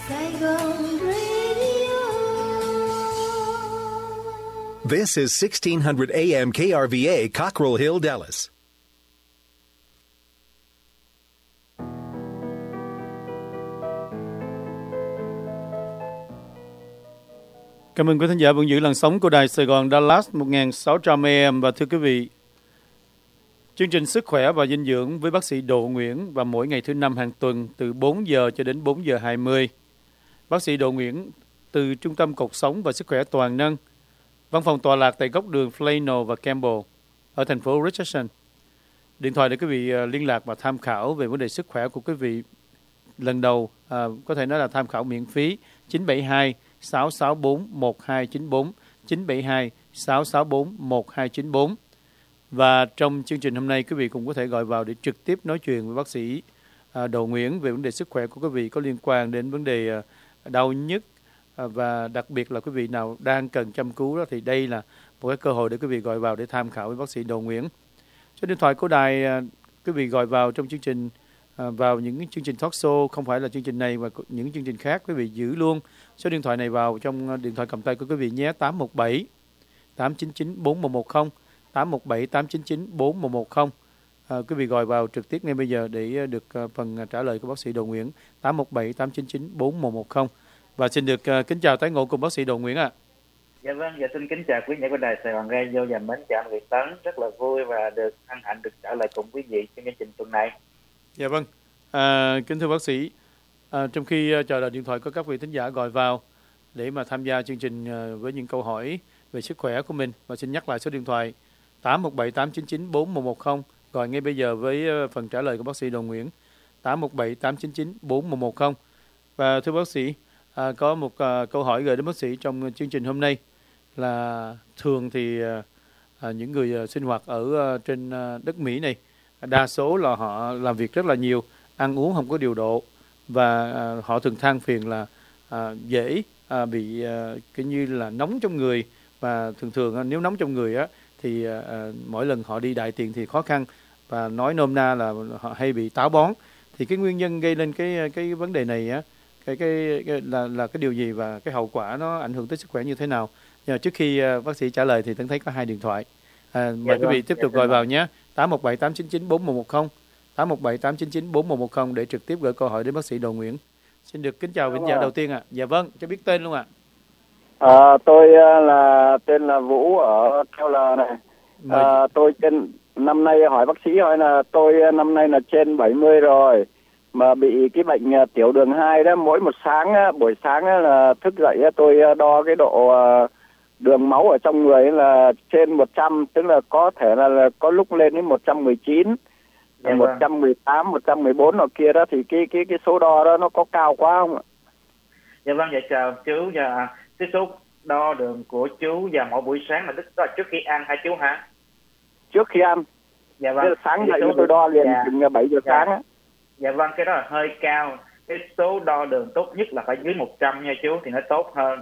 Saigon Radio. This is 1600 AM KRVA, Cockrell Hill, Dallas. Cảm ơn quý thính giả vẫn giữ làn sóng của Đài Sài Gòn Dallas 1600 AM. Và thưa quý vị, chương trình Sức khỏe và dinh dưỡng với bác sĩ Đỗ Nguyễn và mỗi ngày thứ Năm hàng tuần từ 4 giờ cho đến 4 giờ 20. Bác sĩ Đỗ Nguyễn từ Trung tâm Cột Sống và Sức khỏe Toàn Nâng, văn phòng tọa lạc tại góc đường Flano và Campbell ở thành phố Richardson. Điện thoại để quý vị liên lạc và tham khảo về vấn đề sức khỏe của quý vị lần đầu, có thể nói là tham khảo miễn phí 972 664 1294 972 664 1294. Và trong chương trình hôm nay, quý vị cũng có thể gọi vào để trực tiếp nói chuyện với bác sĩ Đỗ Nguyễn về vấn đề sức khỏe của quý vị có liên quan đến vấn đề đau nhức, và đặc biệt là quý vị nào đang cần chăm cứu đó, thì đây là một cái cơ hội để quý vị gọi vào để tham khảo với bác sĩ Đỗ Nguyễn. Số điện thoại của đài, quý vị gọi vào trong chương trình, vào những chương trình talk show, không phải là chương trình này mà những chương trình khác, quý vị giữ luôn số điện thoại này vào trong điện thoại cầm tay của quý vị nhé. 817 899 4110, 817 899 4110. Quý vị gọi vào trực tiếp ngay bây giờ để được phần trả lời của bác sĩ Đỗ Nguyễn. 817 899 4110. Và xin được kính chào tái ngộ cùng bác sĩ Đỗ Nguyễn ạ. Dạ vâng, dạ xin kính chào quý vị của Đài Sài Gòn Radio và mến chào người Tấn. Rất là vui và được hân hạnh được trả lời cùng quý vị trong chương trình tuần này. Dạ vâng, kính thưa bác sĩ, trong khi chờ đợi điện thoại của các vị thính giả gọi vào để mà tham gia chương trình với những câu hỏi về sức khỏe của mình, và xin nhắc lại số điện thoại 817 899 4110, gọi ngay bây giờ với phần trả lời của bác sĩ Đỗ Nguyễn. 817 899 4110. Và thưa bác sĩ, có một câu hỏi gửi đến bác sĩ trong chương trình hôm nay là thường thì những người sinh hoạt ở trên đất Mỹ này, đa số là họ làm việc rất là nhiều, ăn uống không có điều độ, và họ thường than phiền là dễ bị cái như là nóng trong người, và thường nếu nóng trong người á thì mỗi lần họ đi đại tiện thì khó khăn, và nói nôm na là họ hay bị táo bón. Thì cái nguyên nhân gây lên cái vấn đề này á, là cái điều gì và cái hậu quả nó ảnh hưởng tới sức khỏe như thế nào? Nhưng trước khi bác sĩ trả lời thì Tấn thấy có 2 điện thoại. Mời quý vị tiếp tục gọi vào nhé. 817 899 4110, 817 899 4110 để trực tiếp gửi câu hỏi đến bác sĩ Đỗ Nguyễn. Xin được kính chào vị giả đầu tiên ạ. Dạ vâng, cho biết tên luôn ạ. Tôi là tên là Vũ ở Cao Lờ này. Tôi năm nay hỏi bác sĩ hỏi là tôi năm nay là trên 70 rồi, mà bị cái bệnh tiểu đường 2 đó. Mỗi một sáng buổi sáng là thức dậy tôi đo cái độ đường máu ở trong người là trên 100, tức là có thể là có lúc lên đến 119, 118, 114 ở kia đó, thì cái số đo đó nó có cao quá không ạ? Dạ vâng, dạ chào chú. Và cái số đo đường của chú và mỗi buổi sáng là tức là trước khi ăn hả chú hả? Trước khi ăn. Dạ vâng. Sáng dậy tôi đo liền chừng 7 giờ sáng á. Dạ vâng, cái đó là hơi cao. Cái số đo đường tốt nhất là phải dưới 100 nha chú, thì nó tốt hơn.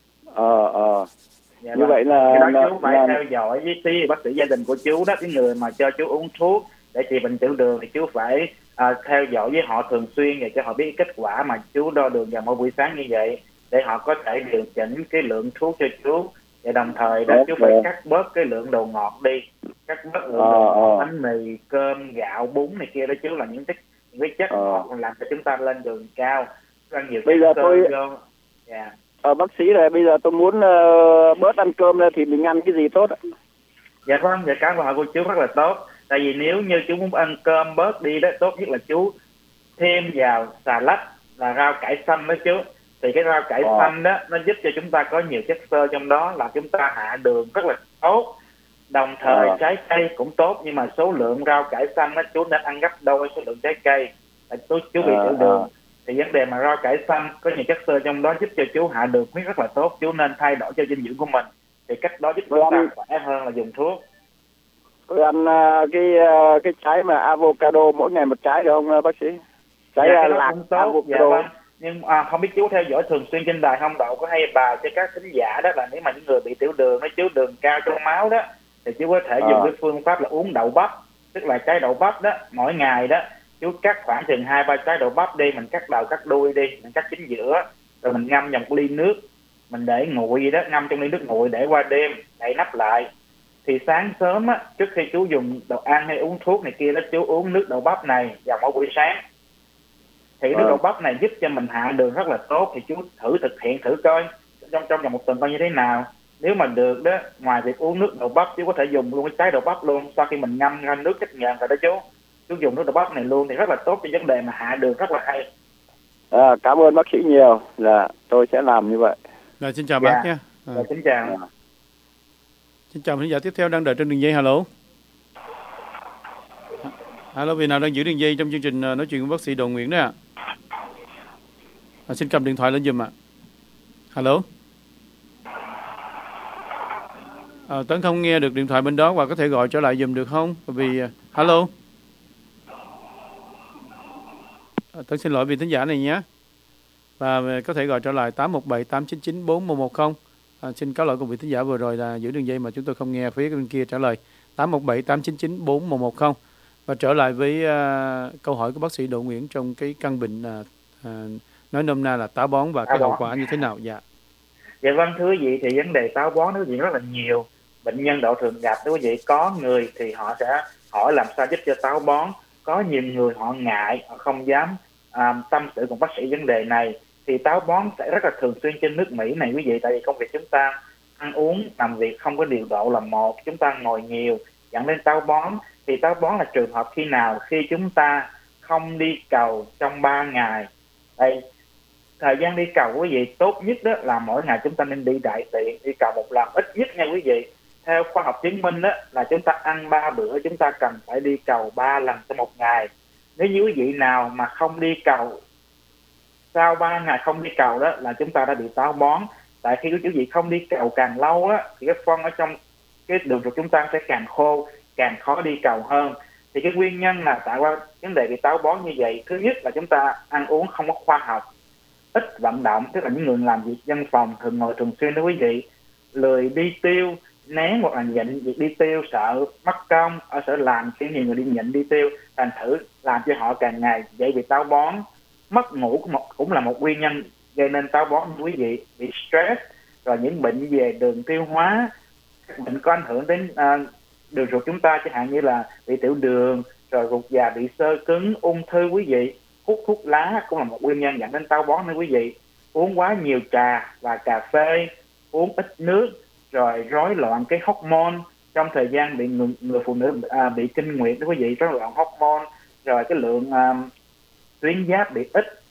Dạ như vâng. vậy là cái đó chú phải theo dõi với bác sĩ gia đình của chú đó, cái người mà cho chú uống thuốc để trị bệnh tiểu đường thì chú phải theo dõi với họ thường xuyên để cho họ biết kết quả mà chú đo đường vào mỗi buổi sáng như vậy, để họ có thể điều chỉnh cái lượng thuốc cho chú. Và đồng thời đó chú phải cắt bớt cái lượng đồ ngọt đi, cắt bớt lượng đồ ngọt, bánh mì, cơm, gạo, bún này kia đó chú, là những cái chất ngọt làm cho chúng ta lên đường cao. Ăn nhiều bây giờ tôi bác sĩ này, bây giờ tôi muốn bớt ăn cơm ra thì mình ăn cái gì tốt ạ? Dạ vâng, dạ câu hỏi của chú rất là tốt. Tại vì nếu như chú muốn ăn cơm bớt đi đó, tốt nhất là chú thêm vào xà lách là rau cải xanh đó chú. Thì cái rau cải xanh đó nó giúp cho chúng ta có nhiều chất xơ trong đó, là chúng ta hạ đường rất là tốt. Đồng thời trái cây cũng tốt, nhưng mà số lượng rau cải xanh đó chú nên ăn gấp đôi số lượng trái cây. Chú bị tiểu đường thì vấn đề mà rau cải xanh có nhiều chất xơ trong đó giúp cho chú hạ đường huyết rất là tốt. Chú nên thay đổi cho dinh dưỡng của mình, thì cách đó giúp chúng ta khỏe hơn là dùng thuốc. Tôi ăn cái trái mà avocado mỗi ngày một trái được không bác sĩ? Trái lạc avocado. Dạ vâng. Nhưng không biết chú theo dõi thường xuyên trên đài không, Đậu có hay bài cho các thính giả đó là nếu mà những người bị tiểu đường, nói chú đường cao trong máu đó, thì chú có thể dùng cái phương pháp là uống đậu bắp, tức là trái đậu bắp đó mỗi ngày đó chú cắt khoảng chừng 2-3 trái đậu bắp đi, mình cắt đầu cắt đuôi đi, mình cắt chính giữa, rồi mình ngâm vào một ly nước, mình để nguội vậy đó, ngâm trong ly nước nguội để qua đêm, đậy nắp lại. Thì sáng sớm á, trước khi chú dùng đồ ăn hay uống thuốc này kia đó, chú uống nước đậu bắp này vào mỗi buổi sáng. Thì nước đậu bắp này giúp cho mình hạ đường rất là tốt. Thì chú thử thực hiện thử coi trong vòng một tuần coi như thế nào. Nếu mà được đó, ngoài việc uống nước đậu bắp, chú có thể dùng luôn cái trái đậu bắp luôn. Sau khi mình ngâm ra nước chất nhờn rồi đó chú dùng nước đậu bắp này luôn thì rất là tốt cho vấn đề mà hạ đường, rất là hay. Cảm ơn bác sĩ nhiều, là tôi sẽ làm như vậy. Rồi, xin chào bác nhé. Rồi, xin chào. Xin chào khán giả tiếp theo đang đợi trên đường dây. Alo. Alo, vị nào đang giữ đường dây trong chương trình nói chuyện với bác sĩ Đỗ Nguyễn đó ạ? Xin cầm điện thoại lên giùm ạ. Alo. Tấn không nghe được điện thoại bên đó, và có thể gọi trở lại giùm được không? Bởi vì alo. Tấn xin lỗi vì thính giả này nhé. Và có thể gọi trở lại 817-899-4110. Xin cáo lỗi cùng vị thính giả vừa rồi là giữ đường dây mà chúng tôi không nghe phía bên kia trả lời. 817-899-4110. Và trở lại với câu hỏi của bác sĩ Đỗ Nguyễn trong cái căn bệnh nói nôm na là táo bón và cái hậu quả như thế nào? Dạ Vâng, thưa quý vị, thì vấn đề táo bón nó chuyện rất là nhiều. Bệnh nhân độ thường gặp, thưa quý vị, có người thì họ sẽ hỏi làm sao giúp cho táo bón. Có nhiều người họ ngại, họ không dám tâm sự cùng bác sĩ vấn đề này. Thì táo bón sẽ rất là thường xuyên trên nước Mỹ này quý vị, tại vì công việc chúng ta ăn uống, làm việc không có điều độ là một, chúng ta ngồi nhiều dẫn đến táo bón. Thì táo bón là trường hợp khi nào? Khi chúng ta không đi cầu trong 3 ngày. Đây, thời gian đi cầu quý vị tốt nhất đó là mỗi ngày chúng ta nên đi đại tiện, đi cầu một lần ít nhất nha quý vị. Theo khoa học chứng minh đó là chúng ta ăn 3 bữa, chúng ta cần phải đi cầu 3 lần trong một ngày. Nếu như quý vị nào mà không đi cầu, sau 3 ngày không đi cầu đó là chúng ta đã bị táo bón. Tại khi quý vị không đi cầu càng lâu á, thì cái phân ở trong cái đường ruột chúng ta sẽ càng khô, càng khó đi cầu hơn. Thì cái nguyên nhân là tại qua vấn đề bị táo bón như vậy, thứ nhất là chúng ta ăn uống không có khoa học, ít vận động, tức là những người làm việc văn phòng thường ngồi thường xuyên đó quý vị, lười đi tiêu, né hoặc là nhịn việc đi tiêu, sợ mất công ở sở làm, khi nhiều người đi nhịn đi tiêu, thành thử làm cho họ càng ngày dễ bị táo bón. Mất ngủ cũng là một nguyên nhân gây nên táo bón quý vị, bị stress, rồi những bệnh về đường tiêu hóa, các bệnh có ảnh hưởng đến đường ruột chúng ta, chẳng hạn như là bị tiểu đường, rồi ruột già bị xơ cứng, ung thư quý vị. Hút thuốc lá cũng là một nguyên nhân dẫn đến táo bón nữa quý vị. Uống quá nhiều trà và cà phê, uống ít nước, rồi rối loạn cái hormone trong thời gian bị người phụ nữ bị kinh nguyệt đó quý vị, rối loạn hormone, rồi cái lượng tuyến giáp bị ít,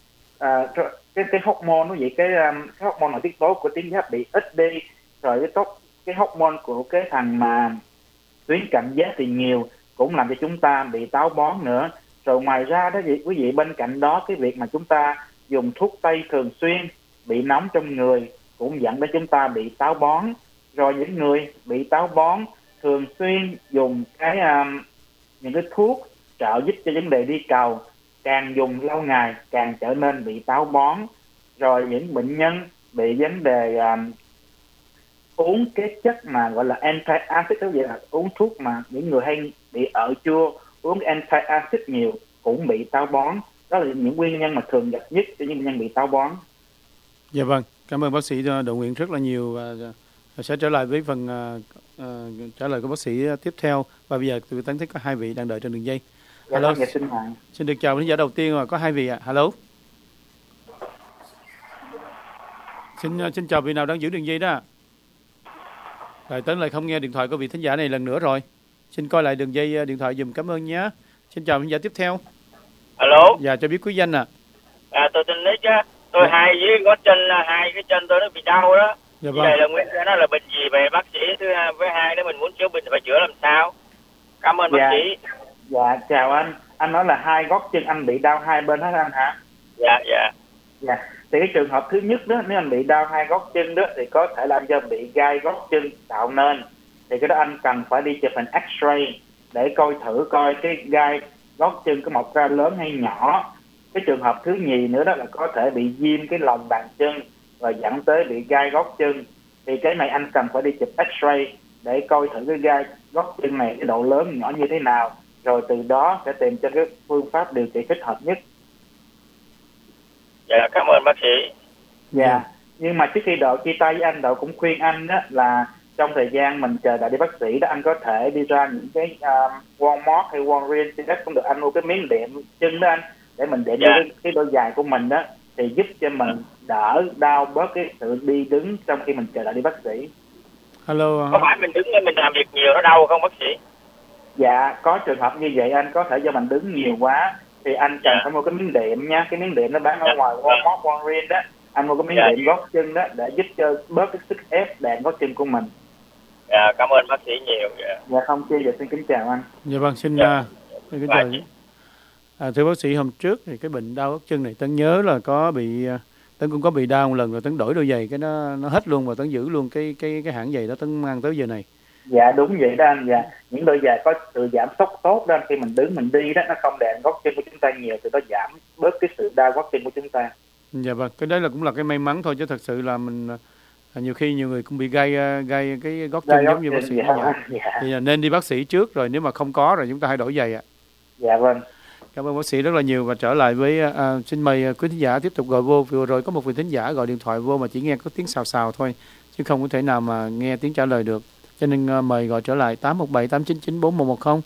cái hormone quý vị, cái hormone nội tiết tố của tuyến giáp bị ít đi, rồi cái hormone của cái thằng mà tuyến cạnh giáp thì nhiều, cũng làm cho chúng ta bị táo bón nữa. Rồi ngoài ra đó quý vị, bên cạnh đó cái việc mà chúng ta dùng thuốc tây thường xuyên, bị nóng trong người cũng dẫn đến chúng ta bị táo bón. Rồi những người bị táo bón thường xuyên dùng những cái thuốc trợ giúp cho vấn đề đi cầu, càng dùng lâu ngày càng trở nên bị táo bón. Rồi những bệnh nhân bị vấn đề uống cái chất mà gọi là anti-acid, đó vậy là uống thuốc mà những người hay bị ợ chua, uống anti-acid nhiều cũng bị táo bón. Đó là những nguyên nhân mà thường gặp nhất cho những bệnh nhân bị táo bón. Dạ vâng, cảm ơn bác sĩ Đỗ Nguyễn rất là nhiều, và sẽ trở lại với phần trả lời của bác sĩ tiếp theo. Và bây giờ tôi Tấn thấy có 2 vị đang đợi trên đường dây. Hello, xin được chào khán giả đầu tiên, có 2 vị ạ. Hello, xin chào vị nào đang giữ đường dây đó. Rồi Tấn lại không nghe điện thoại của vị thính giả này lần nữa rồi. Xin coi lại đường dây điện thoại dùm, cảm ơn nhé. Xin chào khán giả tiếp theo. Alo. Dạ, cho biết quý danh ạ. Tôi tên Nick á. Tôi hai dưới gót chân, hai cái chân tôi nó bị đau đó. Dạ vâng. Vậy là nguyên nó là bệnh gì về bác sĩ? Thứ hai với hai nữa, mình muốn chữa bệnh phải chữa làm sao? Cảm ơn bác sĩ. Dạ, chào anh. Anh nói là hai gót chân anh bị đau hai bên hết anh hả? Dạ. Thì cái trường hợp thứ nhất đó, nếu anh bị đau hai gót chân đó thì có thể làm do bị gai gót chân tạo nên. Thì cái đó anh cần phải đi chụp hình X-ray để coi thử coi cái gai gót chân có mọc ra lớn hay nhỏ. Cái trường hợp thứ nhì nữa đó là có thể bị viêm cái lòng bàn chân và dẫn tới bị gai gót chân. Thì cái này anh cần phải đi chụp X-ray để coi thử cái gai gót chân này cái độ lớn nhỏ như thế nào. rồi từ đó sẽ tìm cho cái phương pháp điều trị thích hợp nhất. Dạ, cảm ơn bác sĩ. Dạ. Nhưng mà trước khi Độ chia tay với anh, Độ cũng khuyên anh đó là trong thời gian mình chờ đợi đi bác sĩ đó, anh có thể đi ra những cái Walmart hay Walgreens thì cũng được, anh mua cái miếng đệm chân đó anh, để mình đệm vô cái đôi giày của mình đó, thì giúp cho mình đỡ đau, bớt cái sự đi đứng trong khi mình chờ đợi đi bác sĩ. Hello. Có phải mình đứng mình làm việc nhiều nó đau không bác sĩ? Dạ, có trường hợp như vậy anh, có thể do mình đứng nhiều quá thì anh cần phải mua cái miếng đệm nha. Cái miếng đệm nó bán ở ngoài Walmart, Walgreens đó, anh mua cái miếng đệm gót chân đó để giúp cho bớt cái sức ép đệm gót chân của mình. Dạ, cảm ơn bác sĩ nhiều. Dạ không chi, dạ xin kính chào anh. Dạ vâng, xin kính chào. Thưa bác sĩ, hôm trước thì cái bệnh đau gót chân này Tấn nhớ là có bị, Tấn cũng có bị đau một lần rồi, Tấn đổi đôi giày cái nó hết luôn, và Tấn giữ luôn cái hãng giày đó Tấn mang tới giờ này. Dạ đúng vậy đó anh. Dạ, những đôi giày có sự giảm sốc tốt đó, khi mình đứng mình đi đó, nó không đè gót chân của chúng ta nhiều thì nó giảm bớt cái sự đau gót chân của chúng ta. Dạ vâng, cái đấy là cũng là cái may mắn thôi, chứ thật sự là mình nhiều khi nhiều người cũng bị gai cái gót chân giống như bác sĩ. Thì nên đi bác sĩ trước, rồi nếu mà không có rồi chúng ta hãy đổi giày ạ. Dạ vâng. Cảm ơn bác sĩ rất là nhiều, và trở lại với xin mời quý thính giả tiếp tục gọi vô. Vừa rồi có một vị thính giả gọi điện thoại vô mà chỉ nghe có tiếng xào xào thôi, chứ không có thể nào mà nghe tiếng trả lời được. Cho nên mời gọi trở lại 817-899-4110,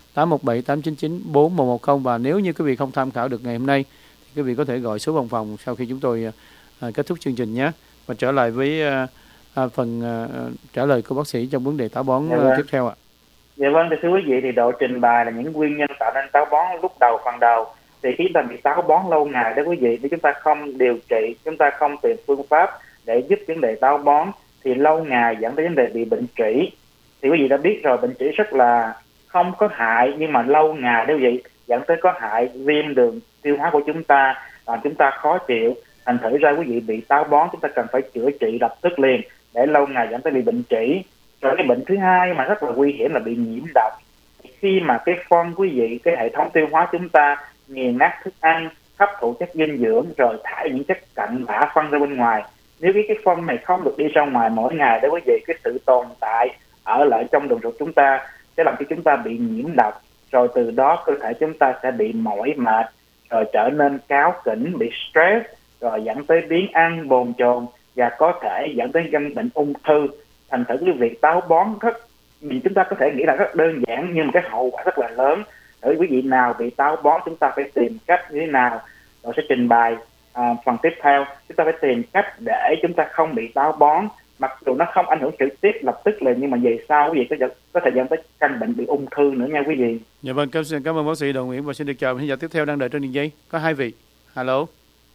817-899-4110. Và nếu như quý vị không tham khảo được ngày hôm nay thì quý vị có thể gọi số văn phòng sau khi chúng tôi kết thúc chương trình nhé. Và trở lại với phần trả lời của bác sĩ trong vấn đề táo bón tiếp theo ạ. Dạ vâng, thưa quý vị, thì Độ trình bày là những nguyên nhân tạo nên táo bón lúc đầu, phần đầu. Thì khi chúng ta bị táo bón lâu ngày đó quý vị, nếu chúng ta không điều trị, chúng ta không tìm phương pháp để giúp vấn đề táo bón thì lâu ngày dẫn tới vấn đề bị bệnh trĩ. Thì quý vị đã biết rồi, bệnh trĩ rất là không có hại, nhưng mà lâu ngày đó quý vị dẫn tới có hại viêm đường tiêu hóa của chúng ta, làm chúng ta khó chịu. Thành thử ra quý vị bị táo bón chúng ta cần phải chữa trị lập tức liền, để lâu ngày dẫn tới bị bệnh trĩ. Rồi cái bệnh thứ hai mà rất là nguy hiểm là bị nhiễm độc. Khi mà cái phân quý vị, cái hệ thống tiêu hóa chúng ta nghiền nát thức ăn, hấp thụ chất dinh dưỡng rồi thải những chất cặn bã phân ra bên ngoài. Nếu cái phân này không được đi ra ngoài mỗi ngày đó quý vị, cái sự tồn tại ở lại trong đường ruột chúng ta sẽ làm cho chúng ta bị nhiễm độc, rồi từ đó cơ thể chúng ta sẽ bị mỏi mệt, rồi trở nên cáu kỉnh, bị stress, rồi dẫn tới biếng ăn, bồn chồn, và có thể dẫn tới căn bệnh ung thư. Thành thử cái việc táo bón chúng ta có thể nghĩ là rất đơn giản, nhưng mà cái hậu quả rất là lớn. Ở quý vị nào bị táo bón chúng ta phải tìm cách như thế nào, rồi sẽ trình bày phần tiếp theo. Chúng ta phải tìm cách để chúng ta không bị táo bón, mặc dù nó không ảnh hưởng trực tiếp lập tức liền, nhưng mà về sau quý vị có thể dẫn tới căn bệnh bị ung thư nữa nha quý vị. Dạ vâng, cảm ơn bác sĩ Đậu Nguyễn, và xin được chào khán giả tiếp theo đang đợi trên đường dây. Có hai vị. Hello,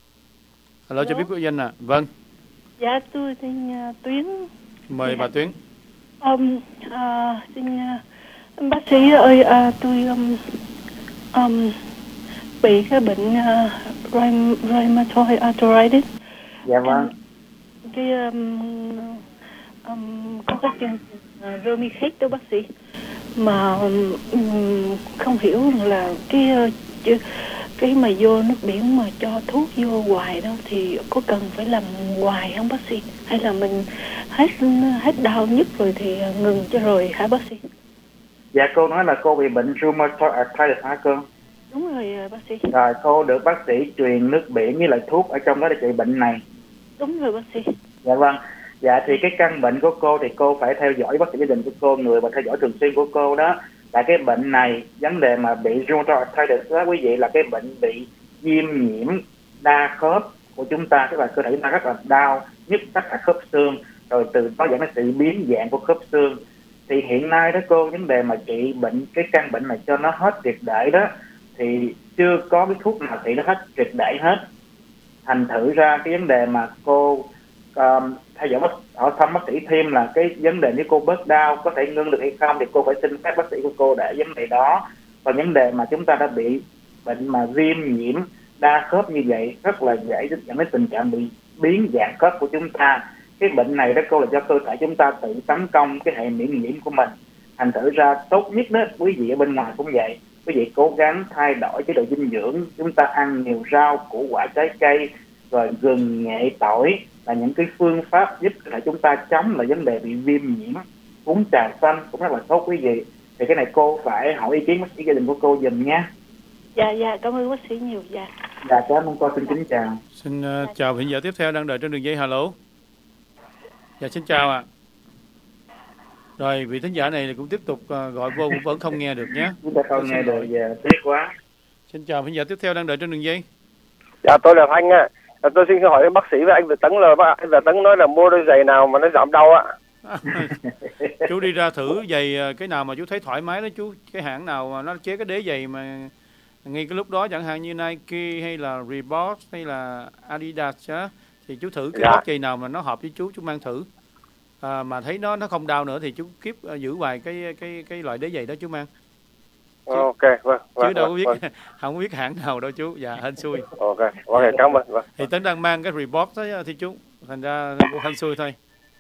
cho biết quốc danh ạ. Vâng. Dạ, tôi tên Tuyến. Mời bà Tuyến. Xin bác sĩ ơi, tôi bị cái bệnh rheumatoid arthritis. Dạ vâng. Cái có cái chương trình Remicade đó bác sĩ, mà không hiểu là cái mà vô nước biển mà cho thuốc vô hoài đó thì có cần phải làm hoài không bác sĩ, hay là mình hết đau nhất rồi thì ngừng cho rồi hả bác sĩ? Dạ, cô nói là cô bị bệnh rheumatoid arthritis hả cô? Đúng rồi bác sĩ. Rồi cô được bác sĩ truyền nước biển với lại thuốc ở trong đó để trị bệnh này. Đúng rồi bác sĩ. Dạ vâng. Dạ thì cái căn bệnh của cô thì cô phải theo dõi bác sĩ gia đình của cô, người và theo dõi thường xuyên của cô đó. Là cái bệnh này, vấn đề mà bị rheumatoid arthritis đó quý vị, là cái bệnh bị viêm nhiễm đa khớp của chúng ta, tức là cơ thể chúng ta rất là đau nhức tất cả khớp xương, rồi từ đó dẫn đến sự biến dạng của khớp xương. Thì hiện nay đó cô, vấn đề mà trị bệnh cái căn bệnh này cho nó hết triệt để đó thì chưa có cái thuốc nào trị nó hết triệt để hết. Thành thử ra cái vấn đề mà cô theo dõi hỏi thăm bác sĩ thêm là cái vấn đề nếu cô bớt đau có thể ngưng được hay không, thì cô phải xin phép bác sĩ của cô để vấn đề đó. Còn vấn đề mà chúng ta đã bị bệnh mà viêm nhiễm đa khớp như vậy rất là dễ dẫn đến tình trạng bị biến dạng khớp của chúng ta. Cái bệnh này đó cô là do cơ thể chúng ta tự tấn công cái hệ miễn nhiễm của mình. Thành thử ra tốt nhất đó quý vị ở bên ngoài cũng vậy, quý vị cố gắng thay đổi chế độ dinh dưỡng, chúng ta ăn nhiều rau củ quả trái cây, rồi gừng, nghệ, tỏi là những cái phương pháp giúp là chúng ta chống lại vấn đề bị viêm nhiễm. Uống trà xanh cũng rất là tốt quý vị. Thì cái này cô phải hỏi ý kiến bác sĩ gia đình của cô giùm nha. Dạ, cảm ơn bác sĩ nhiều. Dạ, Cảm ơn cô, xin kính chào. Xin chào vị giả tiếp theo đang đợi trên đường dây. Alo. Dạ, xin chào ạ. Rồi, vị thính giả này cũng tiếp tục gọi vô cũng vẫn không nghe được nhé. Chúng ta không nghe được, tiếc quá. Xin chào thính giả tiếp theo đang đợi trên đường dây. Dạ, tôi là Thanh á. Tôi xin hỏi bác sĩ với anh Việt Tấn là anh Việt Tấn nói là mua đôi giày nào mà nó giảm đau á. Chú đi ra thử giày cái nào mà chú thấy thoải mái đó chú, cái hãng nào mà nó chế cái đế giày mà ngay cái lúc đó, chẳng hạn như Nike hay là Reebok hay là Adidas á, thì chú thử cái đế giày nào mà nó hợp với chú mang thử. Mà thấy nó không đau nữa thì chú giữ hoài cái loại đế giày đó chú mang. Ok, vâng. Chứ đâu có biết, không biết hãng nào đâu chú. Dạ, hên xui. Ok, cảm ơn. Vâng. Thì Tấn đang mang cái Reebok đó thì chú, thành ra hên xui thôi.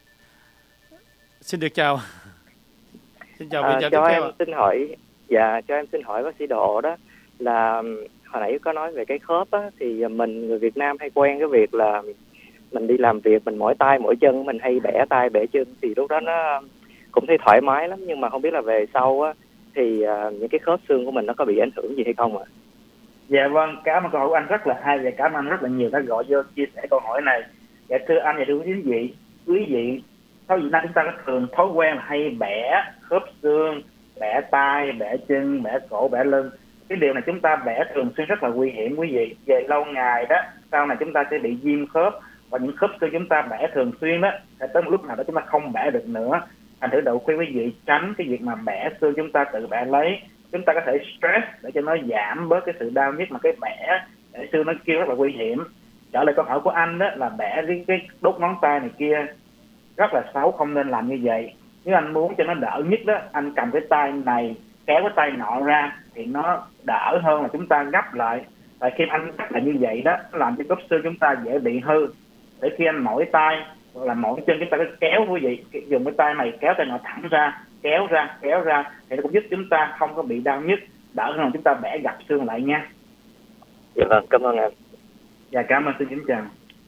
Xin được chào. Xin chào vị cho em xin hỏi, cho em xin hỏi bác sĩ Độ đó là hồi nãy có nói về cái khớp á, thì mình người Việt Nam hay quen cái việc là mình đi làm việc mình mỏi tay mỏi chân, mình hay bẻ tay bẻ chân, thì lúc đó nó cũng thấy thoải mái lắm, nhưng mà không biết là về sau á thì những cái khớp xương của mình nó có bị ảnh hưởng gì hay không ạ? Dạ vâng, cảm ơn câu hỏi của anh rất là hay và cảm ơn anh rất là nhiều đã gọi vô chia sẻ câu hỏi này. Dạ thưa anh và thưa quý vị, ở Việt Nam chúng ta có thường thói quen là hay bẻ khớp xương, bẻ tay, bẻ chân, bẻ cổ, bẻ lưng. Cái điều này chúng ta bẻ thường xuyên rất là nguy hiểm quý vị. Về lâu ngày đó, sau này chúng ta sẽ bị viêm khớp, và những khớp xương chúng ta bẻ thường xuyên đó, thì tới một lúc nào đó chúng ta không bẻ được nữa. Thành thử Độ khuyên quý vị tránh cái việc mà bẻ xương chúng ta tự bẻ lấy. Chúng ta có thể stress để cho nó giảm bớt cái sự đau nhức mà cái bẻ xương nó kêu rất là nguy hiểm. Trở lại câu hỏi của anh đó là bẻ cái đốt ngón tay này kia rất là xấu, không nên làm như vậy. Nếu anh muốn cho nó đỡ nhất đó, anh cầm cái tay này kéo cái tay nọ ra thì nó đỡ hơn là chúng ta gấp lại. Tại khi anh gấp lại như vậy đó, nó làm cho khớp xương chúng ta dễ bị hư. Để khi anh mỏi tay hoặc là mỏi chân, chúng ta cứ kéo quý vị, dùng cái tay này kéo tay nọ thẳng ra, kéo ra thì nó cũng giúp chúng ta không có bị đau nhức, đỡ hơn là chúng ta bẻ gập xương lại nha. Dạ vâng, cảm ơn em. Dạ cảm ơn, xin kính chào.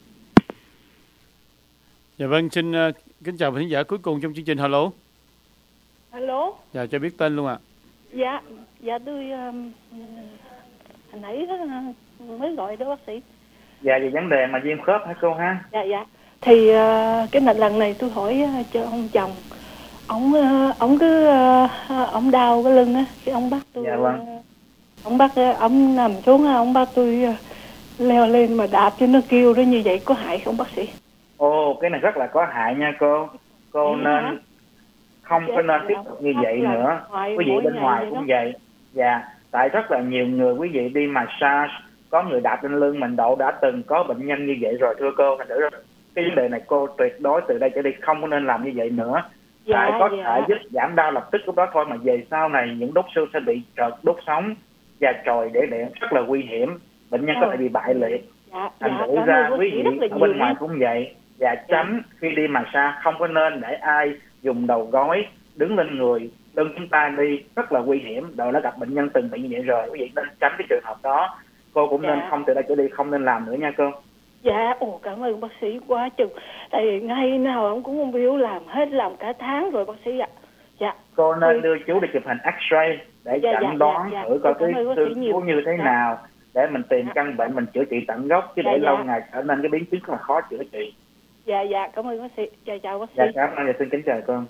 Dạ vâng, xin kính chào khán giả cuối cùng trong chương trình. Alo. Dạ, cho biết tên luôn ạ. Dạ tôi hồi nãy mới gọi đó bác sĩ. Dạ, về vấn đề mà viêm khớp hả cô ha? Dạ. Thì cái lần này tôi hỏi cho ông chồng, ông cứ ông đau cái lưng á, cái ông bắt tôi. Dạ vâng. Ông nằm xuống, ông bắt tôi leo lên mà đạp cho nó kêu đó, như vậy có hại không bác sĩ? Ồ, cái này rất là có hại nha cô. Cô nên không có nên tiếp tục như vậy nữa. Quý vị bên ngoài cũng vậy. Dạ, tại rất là nhiều người quý vị đi massage, có người đạp lên lưng mình. Độ đã từng có bệnh nhân như vậy rồi thưa cô. Thành thử cái vấn đề này cô tuyệt đối từ đây trở đi không có nên làm như vậy nữa. Tại có thể giúp giảm đau lập tức lúc đó thôi, mà về sau này những đốt xương sẽ bị trợt đốt sống và trồi để điện rất là nguy hiểm. Bệnh nhân có thể bị bại liệt. Thành thử ra quý vị ở bên ngoài cũng vậy. Và tránh khi đi massage không có nên để ai dùng đầu gối đứng lên người lưng chúng ta đi, rất là nguy hiểm. Rồi đã gặp bệnh nhân từng bị như vậy rồi, quý vị nên tránh cái trường hợp đó. Cô cũng nên không từ đây trở đi không nên làm nữa nha cô. Dạ, cảm ơn bác sĩ quá chừng. Tại vì ngày nào ông cũng không biết làm cả tháng rồi bác sĩ ạ. Dạ. Cô nên đưa chú đi chụp hình X-ray để chẩn đoán thử coi cái xương của như thế nào để mình tìm căn bệnh, mình chữa trị tận gốc, chứ để lâu ngày trở nên cái biến chứng rất là khó chữa trị. Dạ, cảm ơn bác sĩ. Chào bác sĩ. Dạ, cảm ơn và xin kính chào con.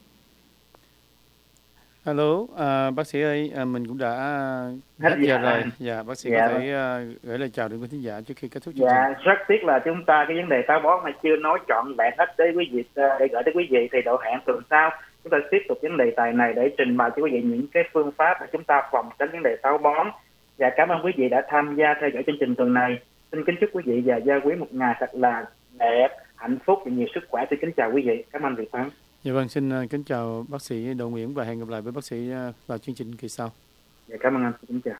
Alo, bác sĩ ơi, mình cũng đã hết giờ rồi. Dạ, bác sĩ có thể gửi lời chào đến quý khán giả trước khi kết thúc chương trình. Dạ, rất tiếc là chúng ta cái vấn đề táo bón này chưa nói trọn vẹn hết tới quý vị, để gửi tới quý vị thì Độ hẹn tuần sau chúng ta tiếp tục vấn đề tài này để trình bày cho quý vị những cái phương pháp để chúng ta phòng tránh vấn đề táo bón. Và cảm ơn quý vị đã tham gia theo dõi chương trình tuần này. Xin kính chúc quý vị và gia quý một ngày thật là đẹp, hạnh phúc và nhiều sức khỏe. Xin kính chào quý vị. Cảm ơn Việt Thắng. Dạ vâng, xin kính chào bác sĩ Độ Nguyễn và hẹn gặp lại với bác sĩ vào chương trình kỳ sau. Dạ, cảm ơn anh. Xin kính chào.